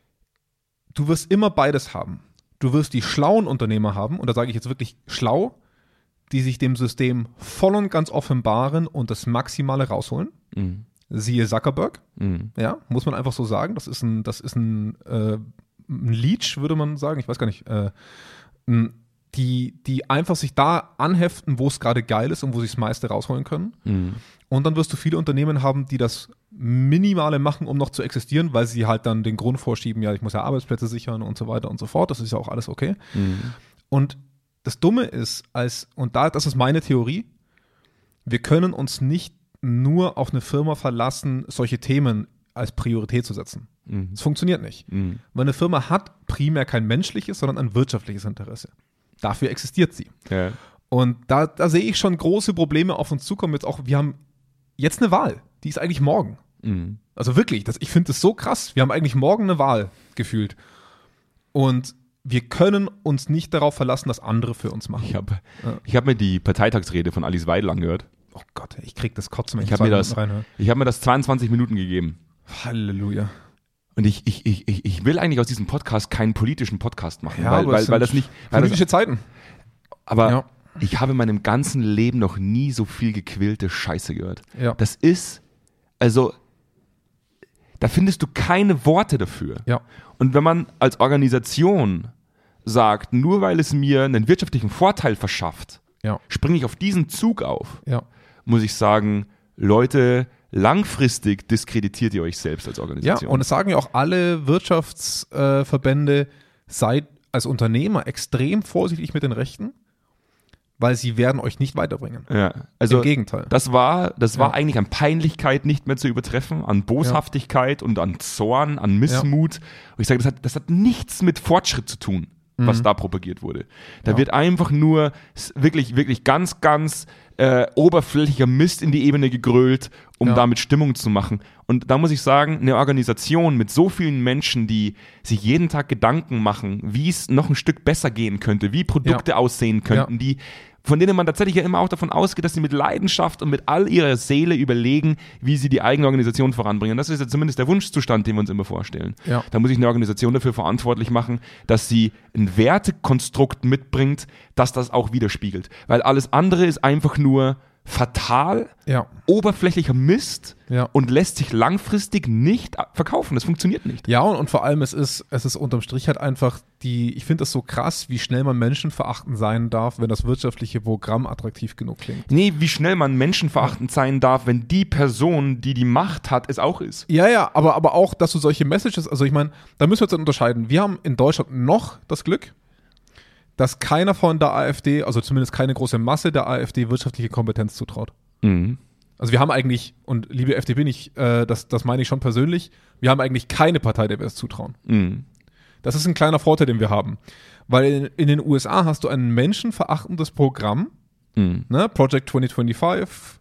du wirst immer beides haben. Du wirst die schlauen Unternehmer haben, und da sage ich jetzt wirklich schlau, die sich dem System voll und ganz offenbaren und das Maximale rausholen. Mhm. Siehe Zuckerberg, Mhm. ja, muss man einfach so sagen. Das ist ein, das ist ein, äh, ein Leech, würde man sagen. Ich weiß gar nicht. Äh, ein, die, die einfach sich da anheften, wo es gerade geil ist und wo sie das meiste rausholen können. Mhm. Und dann wirst du viele Unternehmen haben, die das Minimale machen, um noch zu existieren, weil sie halt dann den Grund vorschieben, ja, ich muss ja Arbeitsplätze sichern und so weiter und so fort. Das ist ja auch alles okay. Mhm. Und das Dumme ist, als, und da, das ist meine Theorie, wir können uns nicht nur auf eine Firma verlassen, solche Themen als Priorität zu setzen. Mhm. Das funktioniert nicht. Mhm. Weil eine Firma hat primär kein menschliches, sondern ein wirtschaftliches Interesse. Dafür existiert sie. Ja. Und da, da sehe ich schon große Probleme auf uns zukommen. Jetzt auch, wir haben jetzt eine Wahl. Die ist eigentlich morgen. Mhm. Also wirklich, das, ich finde das so krass. Wir haben eigentlich morgen eine Wahl gefühlt. Und wir können uns nicht darauf verlassen, dass andere für uns machen. Ich habe Ja. ich hab mir die Parteitagsrede von Alice Weidel angehört. Oh Gott, ich krieg das Kotzen, wenn Ich habe mir, das- reinhöre. ich hab mir das zweiundzwanzig Minuten gegeben. Halleluja. Und ich, ich, ich, ich ich will eigentlich aus diesem Podcast keinen politischen Podcast machen, Ja, weil, aber weil, es weil sind das nicht. Weil das, Politische Zeiten. aber Ja. ich habe in meinem ganzen Leben noch nie so viel gequillte Scheiße gehört. Ja. Das ist, also, da findest du keine Worte dafür. Ja. Und wenn man als Organisation sagt, nur weil es mir einen wirtschaftlichen Vorteil verschafft, Ja. springe ich auf diesen Zug auf, Ja. muss ich sagen, Leute, langfristig diskreditiert ihr euch selbst als Ja, Organisation. und es sagen ja auch alle Wirtschaftsverbände, äh, seid als Unternehmer extrem vorsichtig mit den Rechten, weil sie werden euch nicht weiterbringen. ja, also Im Gegenteil. das war, das war Ja. eigentlich an Peinlichkeit nicht mehr zu übertreffen, an Boshaftigkeit und an Zorn, an Missmut. Und ich sage, das hat, das hat nichts mit Fortschritt zu tun, was da propagiert wurde. Da Ja. wird einfach nur s- wirklich, wirklich ganz, ganz äh, oberflächlicher Mist in die Ebene gegrölt, um Ja. damit Stimmung zu machen. Und da muss ich sagen, eine Organisation mit so vielen Menschen, die sich jeden Tag Gedanken machen, wie es noch ein Stück besser gehen könnte, wie Produkte Ja. aussehen könnten, Ja. die von denen man tatsächlich ja immer auch davon ausgeht, dass sie mit Leidenschaft und mit all ihrer Seele überlegen, wie sie die eigene Organisation voranbringen. Das ist ja zumindest der Wunschzustand, den wir uns immer vorstellen. Ja. Da muss ich eine Organisation dafür verantwortlich machen, dass sie ein Wertekonstrukt mitbringt, das das auch widerspiegelt. Weil alles andere ist einfach nur fatal, Ja. oberflächlicher Mist Ja. und lässt sich langfristig nicht verkaufen. Das funktioniert nicht. Ja, und, und vor allem, es ist, es ist unterm Strich halt einfach die, ich finde das so krass, wie schnell man menschenverachtend sein darf, wenn das wirtschaftliche Programm attraktiv genug klingt. Nee, wie schnell man menschenverachtend sein darf, wenn die Person, die die Macht hat, es auch ist. Ja, ja, aber, aber auch, dass du solche Messages, also ich meine, da müssen wir jetzt dann unterscheiden. Wir haben in Deutschland noch das Glück, dass keiner von der AfD, also zumindest keine große Masse der AfD, wirtschaftliche Kompetenz zutraut. Mhm. Also wir haben eigentlich, und liebe F D P nicht, äh, das, das meine ich schon persönlich, wir haben eigentlich keine Partei, der wir es zutrauen. Mhm. Das Das ist ein kleiner Vorteil, den wir haben. Weil in, in den U S A hast du ein menschenverachtendes Programm, Mhm. ne? Project zwanzig fünfundzwanzig,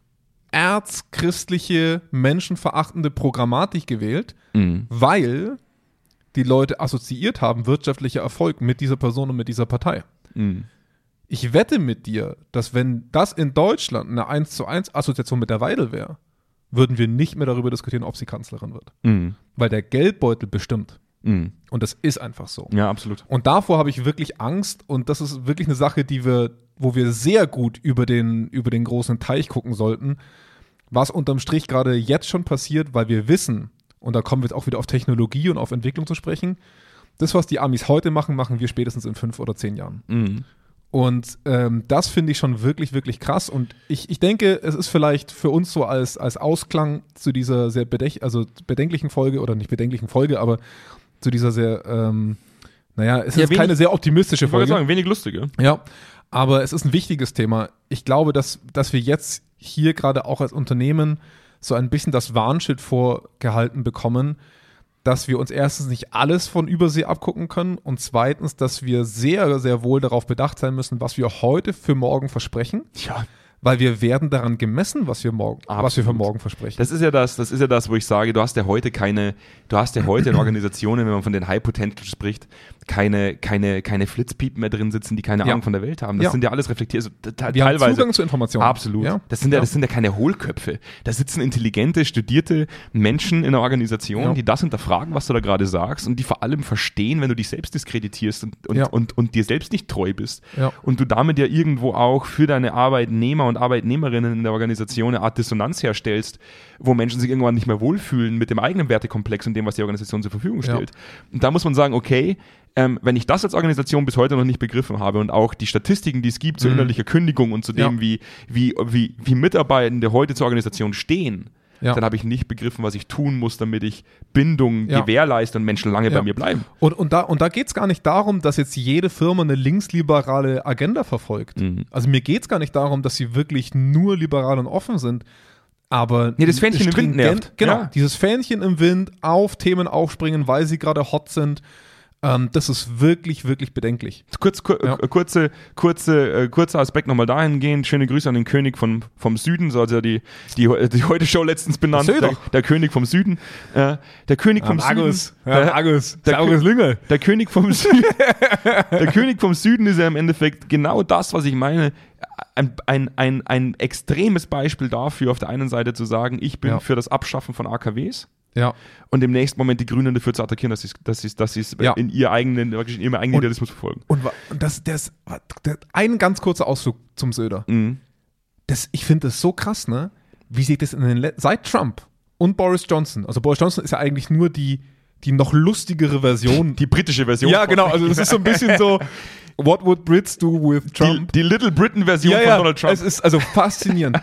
erzchristliche, menschenverachtende Programmatik gewählt, Mhm. weil die Leute assoziiert haben, wirtschaftlicher Erfolg mit dieser Person und mit dieser Partei. Mhm. Ich wette mit dir, dass wenn das in Deutschland eine eins zu eins Assoziation mit der Weidel wäre, würden wir nicht mehr darüber diskutieren, ob sie Kanzlerin wird. Mhm. Weil der Geldbeutel bestimmt. Mhm. Und das ist einfach so. Ja, absolut. Und davor habe ich wirklich Angst und das ist wirklich eine Sache, die wir, wo wir sehr gut über den, über den großen Teich gucken sollten, was unterm Strich gerade jetzt schon passiert, weil wir wissen, und da kommen wir jetzt auch wieder auf Technologie und auf Entwicklung zu sprechen, das, was die Amis heute machen, machen wir spätestens in fünf oder zehn Jahren. Mhm. Und ähm, das finde ich schon wirklich, wirklich krass. Und ich, ich denke, es ist vielleicht für uns so als, als Ausklang zu dieser sehr bedech also bedenklichen Folge, oder nicht bedenklichen Folge, aber zu dieser sehr, ähm, naja, es Ja, ist wenig- keine sehr optimistische Ich wollte Folge. sagen, wenig lustige. Ja, aber es ist ein wichtiges Thema. Ich glaube, dass, dass wir jetzt hier gerade auch als Unternehmen so ein bisschen das Warnschild vorgehalten bekommen, dass wir uns erstens nicht alles von Übersee abgucken können und zweitens, dass wir sehr, sehr wohl darauf bedacht sein müssen, was wir heute für morgen versprechen, Ja. weil wir werden daran gemessen, was wir morgen, was wir für Absolut. morgen versprechen. Das ist ja das, das ist ja das, wo ich sage, du hast ja heute keine, du hast ja heute in Organisationen, wenn man von den High Potential spricht, keine, keine, keine Flitzpiepen mehr drin sitzen, die keine Ja. Ahnung von der Welt haben. Das Ja. sind ja alles reflektiert, also, te- wir haben teilweise. Zugang zu Informationen. Absolut. Ja. Das sind ja, Ja. das sind ja keine Hohlköpfe. Da sitzen intelligente, studierte Menschen in einer Organisation, Ja. die das hinterfragen, was du da gerade sagst und die vor allem verstehen, wenn du dich selbst diskreditierst und, und, Ja. und, und dir selbst nicht treu bist. Ja. Und du damit ja irgendwo auch für deine Arbeitnehmer und Arbeitnehmerinnen in der Organisation eine Art Dissonanz herstellst, wo Menschen sich irgendwann nicht mehr wohlfühlen mit dem eigenen Wertekomplex und dem, was die Organisation zur Verfügung Ja. stellt. Und da muss man sagen, okay, ähm, wenn ich das als Organisation bis heute noch nicht begriffen habe und auch die Statistiken, die es gibt, zu Mhm. innerlicher Kündigung und zu dem, Ja. wie, wie, wie, wie Mitarbeitende heute zur Organisation stehen, Ja. dann habe ich nicht begriffen, was ich tun muss, damit ich Bindung Ja. gewährleiste und Menschen lange Ja. bei mir bleiben. Und, und da, und da geht es gar nicht darum, dass jetzt jede Firma eine linksliberale Agenda verfolgt. Mhm. Also mir geht es gar nicht darum, dass sie wirklich nur liberal und offen sind. Aber Nee, das Fähnchen im Wind stringent- nervt. Genau, Ja. dieses Fähnchen im Wind, auf Themen aufspringen, weil sie gerade hot sind, ähm, das ist wirklich, wirklich bedenklich. Kurz, kur, Ja. äh, kurze, kurze, äh, kurzer Aspekt nochmal dahingehend. Schöne Grüße an den König von, vom Süden, so hat er die, die, die Heute-Show letztens benannt. Söder. Der, der König vom Süden. Äh, der König vom Süden. Ja, Argus. Der, Argus Lüngel. der König vom Süden. Der König vom Süden ist ja im Endeffekt genau das, was ich meine. Ein, ein, ein, ein extremes Beispiel dafür, auf der einen Seite zu sagen, ich bin Ja. für das Abschaffen von A K Ws. Ja. Und im nächsten Moment die Grünen dafür zu attackieren, dass sie dass sie dass sie Ja. in ihr eigenen, wirklich in ihrem eigenen Und- Idealismus verfolgen. Und, wa- und das, das, das, ein ganz kurzer Ausflug zum Söder. Mhm. Das, ich finde das so krass, ne? Wie sich das in den Le- seit Trump und Boris Johnson, also Boris Johnson ist ja eigentlich nur die, die noch lustigere Version. Die britische Version. ja, genau, also das ist so ein bisschen so, what would Brits do with die, Trump? die Little Britain Version ja, von ja, Donald Trump. es ist also faszinierend,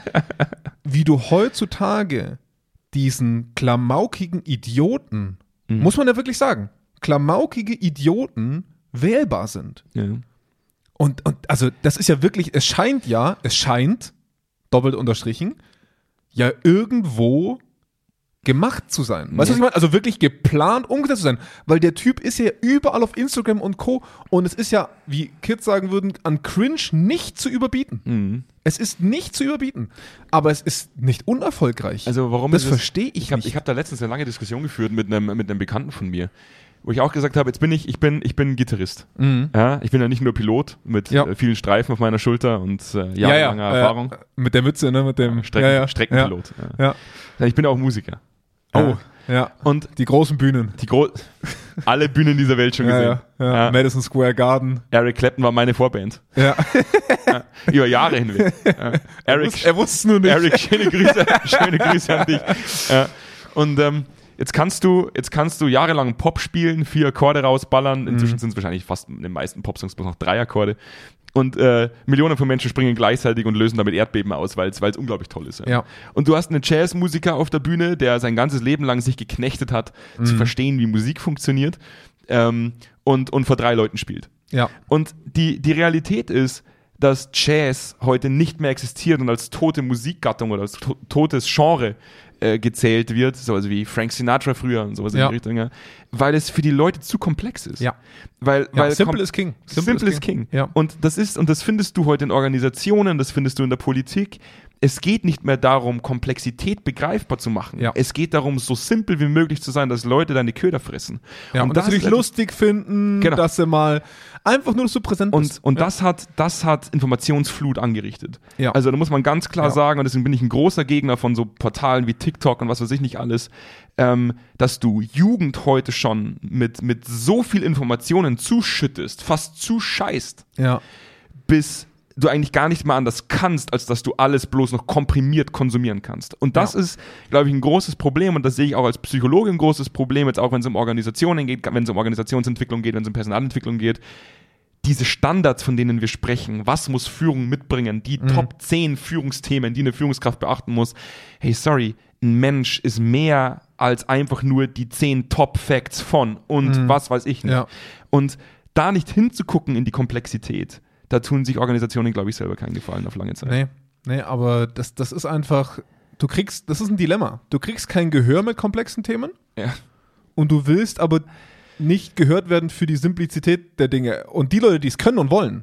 wie du heutzutage diesen klamaukigen Idioten, Mhm. muss man ja wirklich sagen, klamaukige Idioten wählbar sind. ja. Und, und also das ist ja wirklich, es scheint ja, es scheint, doppelt unterstrichen, ja irgendwo gemacht zu sein. Weißt du, was ich meine? Also wirklich geplant, umgesetzt zu sein. Weil der Typ ist ja überall auf Instagram und Co. Und es ist ja, wie Kids sagen würden, an Cringe nicht zu überbieten. Mhm. Es ist nicht zu überbieten. Aber es ist nicht unerfolgreich. Also warum das ist es- verstehe ich, Ich habe nicht. ich hab da letztens eine lange Diskussion geführt mit einem, mit einem Bekannten von mir, wo ich auch gesagt habe, jetzt bin ich, ich bin, ich bin Gitarrist. Mhm. Ja, ich bin ja nicht nur Pilot mit Ja. äh, vielen Streifen auf meiner Schulter und äh, jahrelanger Erfahrung. Äh, mit der Mütze, ne? Mit dem Strecken, ja, ja. Streckenpilot. Ja. Ja. Ja. Ich bin auch Musiker. Oh, ja. Und Die großen Bühnen. die Gro alle Bühnen dieser Welt schon Ja, gesehen. ja, ja. Ja. Madison Square Garden. Eric Clapton war meine Vorband. Ja. Über Jahre hinweg. Ja. Eric, Er wusste es nur nicht. Eric, schöne Grüße, schöne Grüße an dich. Ja. Und ähm, jetzt kannst du, jetzt kannst du jahrelang Pop spielen, vier Akkorde rausballern. Inzwischen Mhm. sind es wahrscheinlich fast in den meisten Popsongs bloß noch drei Akkorde. Und äh, Millionen von Menschen springen gleichzeitig und lösen damit Erdbeben aus, weil es unglaublich toll ist. Ja. Ja. Und du hast einen Jazzmusiker auf der Bühne, der sein ganzes Leben lang sich geknechtet hat, Mhm. zu verstehen, wie Musik funktioniert, ähm, und, und vor drei Leuten spielt. Ja. Und die, die Realität ist, dass Jazz heute nicht mehr existiert und als tote Musikgattung oder als to totes Genre äh, gezählt wird, sowas wie Frank Sinatra früher und sowas Ja. in die Richtung, ja, weil es für die Leute zu komplex ist. Ja. Weil, Ja, weil simple kom- is king. Simple, is king. Ja. Und das ist, und das findest du heute in Organisationen, das findest du in der Politik. Es geht nicht mehr darum, Komplexität begreifbar zu machen. Ja. Es geht darum, so simpel wie möglich zu sein, dass Leute deine Köder fressen. Ja, und, das dass sie dich ist- lustig finden, Genau. dass sie mal einfach nur so präsent Und, bist. und ja. das hat, das hat Informationsflut angerichtet. Ja. Also da muss man ganz klar Ja. sagen, und deswegen bin ich ein großer Gegner von so Portalen wie TikTok und was weiß ich nicht alles, ähm, dass du Jugend heute schon mit, mit so viel Informationen zuschüttest, fast zuscheißt, Ja. bis du eigentlich gar nicht mehr anders kannst, als dass du alles bloß noch komprimiert konsumieren kannst. Und das Ja. ist, glaube ich, ein großes Problem und das sehe ich auch als Psychologe ein großes Problem, jetzt auch wenn es um Organisationen geht, wenn es um Organisationsentwicklung geht, wenn es um Personalentwicklung geht. Diese Standards, von denen wir sprechen, was muss Führung mitbringen, die Mhm. Top zehn Führungsthemen, die eine Führungskraft beachten muss. Hey, sorry, ein Mensch ist mehr als einfach nur die zehn Top-Facts von und was weiß ich nicht. Ja. Und da nicht hinzugucken in die Komplexität, da tun sich Organisationen, glaube ich, selber keinen Gefallen auf lange Zeit. Nee, nee, aber das, das ist einfach, du kriegst, das ist ein Dilemma. Du kriegst kein Gehör mit komplexen Themen Ja. und du willst aber nicht gehört werden für die Simplizität der Dinge. Und die Leute, die es können und wollen,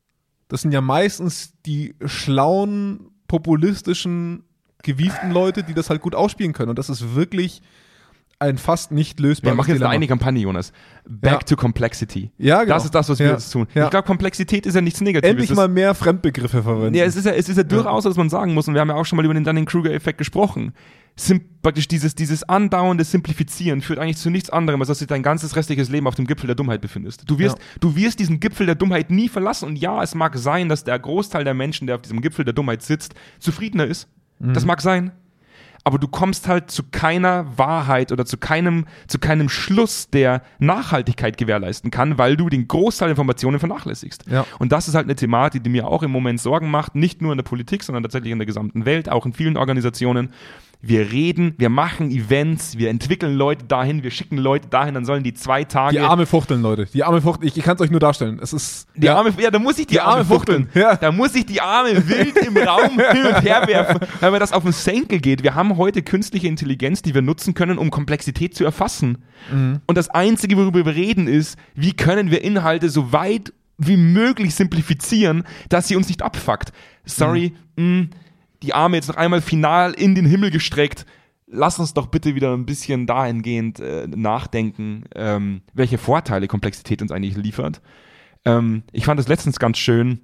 das sind ja meistens die schlauen, populistischen, gewieften Leute, die das halt gut ausspielen können. Und das ist wirklich ein fast nicht lösbares Wir machen jetzt Dilemma. eine eigene Kampagne, Jonas. Back Ja. to Complexity. Ja, genau. Das ist das, was wir Ja. jetzt tun. Ja. Ich glaube, Komplexität ist ja nichts Negatives. Endlich Es- mal mehr Fremdbegriffe verwenden. Ja, es ist ja, es ist ja durchaus, dass man sagen muss, und wir haben ja auch schon mal über den Dunning-Kruger-Effekt gesprochen. Sim praktisch dieses, dieses andauernde Simplifizieren führt eigentlich zu nichts anderem, als dass du dein ganzes restliches Leben auf dem Gipfel der Dummheit befindest. Du wirst, Ja. du wirst diesen Gipfel der Dummheit nie verlassen. Und ja, es mag sein, dass der Großteil der Menschen, der auf diesem Gipfel der Dummheit sitzt, zufriedener ist. Das mag sein. aber du kommst halt zu keiner Wahrheit oder zu keinem, zu keinem Schluss, der Nachhaltigkeit gewährleisten kann, weil du den Großteil der Informationen vernachlässigst. Ja. Und das ist halt eine Thematik, die mir auch im Moment Sorgen macht, nicht nur in der Politik, sondern tatsächlich in der gesamten Welt, auch in vielen Organisationen. Wir reden, wir machen Events, wir entwickeln Leute dahin, wir schicken Leute dahin, dann sollen die zwei Tage... Die Arme fuchteln, Leute. Die Arme fuchteln. Ich, ich kann es euch nur darstellen. Es ist... Die ja. Arme, ja, da muss ich die, Die Arme Arme fuchteln. fuchteln, ja. Da muss ich die Arme wild im Raum hin und her werfen, weil mir das auf den Senkel geht. Wir haben heute künstliche Intelligenz, die wir nutzen können, um Komplexität zu erfassen. Mhm. Und das Einzige, worüber wir reden, ist, wie können wir Inhalte so weit wie möglich simplifizieren, dass sie uns nicht abfuckt. Sorry, mhm. mh, die Arme jetzt noch einmal final in den Himmel gestreckt. Lass uns doch bitte wieder ein bisschen dahingehend äh, nachdenken, ähm, welche Vorteile Komplexität uns eigentlich liefert. Ähm, ich fand es letztens ganz schön,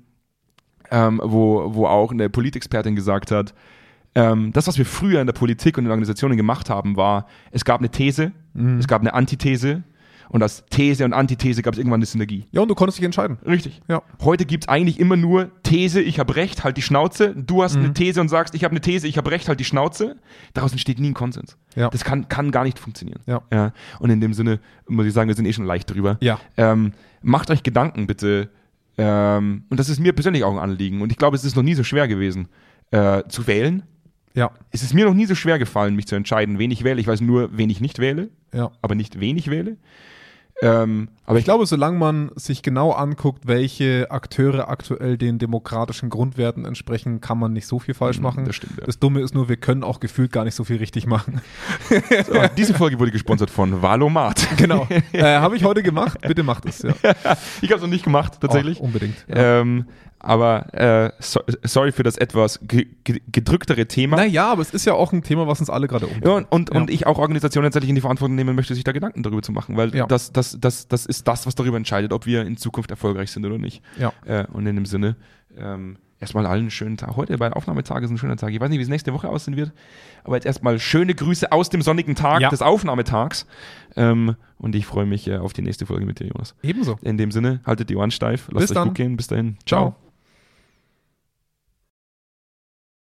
ähm, wo, wo auch eine Politexpertin gesagt hat, ähm, das, was wir früher in der Politik und in Organisationen gemacht haben, war, es gab eine These, mhm. es gab eine Antithese und aus These und Antithese gab es irgendwann eine Synergie. Ja, und du konntest dich entscheiden. Richtig. Ja. Heute gibt es eigentlich immer nur These, ich habe Recht, halt die Schnauze. Du hast mhm. eine These und sagst, ich habe eine These, ich habe Recht, halt die Schnauze. Daraus entsteht nie ein Konsens. Ja. Das kann, kann gar nicht funktionieren. Ja. Ja. Und in dem Sinne muss ich sagen, wir sind eh schon leicht drüber. Ja. Ähm, macht euch Gedanken bitte. Ähm, und das ist mir persönlich auch ein Anliegen. Und ich glaube, es ist noch nie so schwer gewesen, äh, zu wählen. Ja. Es ist mir noch nie so schwer gefallen, mich zu entscheiden, wen ich wähle. Ich weiß nur, wen ich nicht wähle, ja. aber nicht wen ich wähle. Ähm, aber ich glaube, solange man sich genau anguckt, welche Akteure aktuell den demokratischen Grundwerten entsprechen, kann man nicht so viel falsch machen. Das stimmt, ja. Das Dumme ist nur, wir können auch gefühlt gar nicht so viel richtig machen. So, diese Folge wurde gesponsert von Valomat. Genau. Äh, habe ich heute gemacht. Bitte macht es. Ja. Ich habe es noch nicht gemacht, tatsächlich. Oh, unbedingt. Ja. Ähm, aber äh, so, sorry für das etwas ge- ge- gedrücktere Thema. Naja, aber es ist ja auch ein Thema, was uns alle gerade umtreibt. Ja, und, und, ja. und ich auch Organisationen tatsächlich in die Verantwortung nehmen möchte, sich da Gedanken darüber zu machen, weil ja. das, das, das, das ist das, was darüber entscheidet, ob wir in Zukunft erfolgreich sind oder nicht. Ja. Äh, und in dem Sinne, ähm, erstmal allen einen schönen Tag. Heute bei Aufnahmetag ist ein schöner Tag. Ich weiß nicht, wie es nächste Woche aussehen wird, aber jetzt erstmal schöne Grüße aus dem sonnigen Tag ja. des Aufnahmetags. Ähm, und ich freue mich äh, auf die nächste Folge mit dir, Jonas. Ebenso. In dem Sinne, haltet die Ohren steif, lasst Bis euch dann. gut gehen. Bis dahin. Ciao. Ciao.